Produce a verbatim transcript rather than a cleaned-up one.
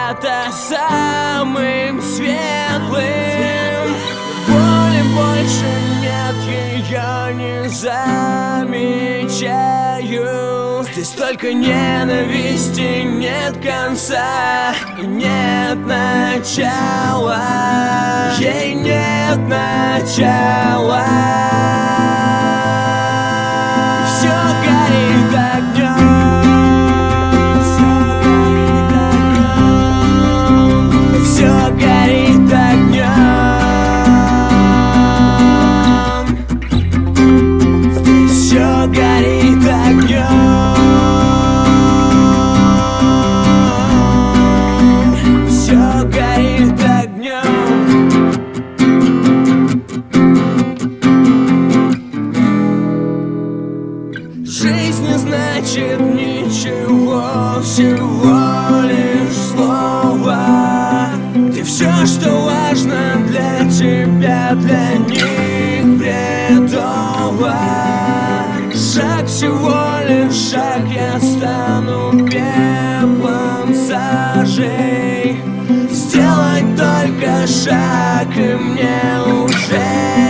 когда-то самым светлым. Боли больше нет, ее не замечаю. Здесь столько ненависти, нет конца и нет начала. Ей нет начала. Все горит огнем. Все горит огнем. Все горит огнем. Все горит огнем. Жизнь не значит ничего, всего лишь слово. Ты все, что важно для тебя, для них бредово. Шаг, всего лишь шаг, я стану пеплом сажей. Сделать только шаг, и мне уже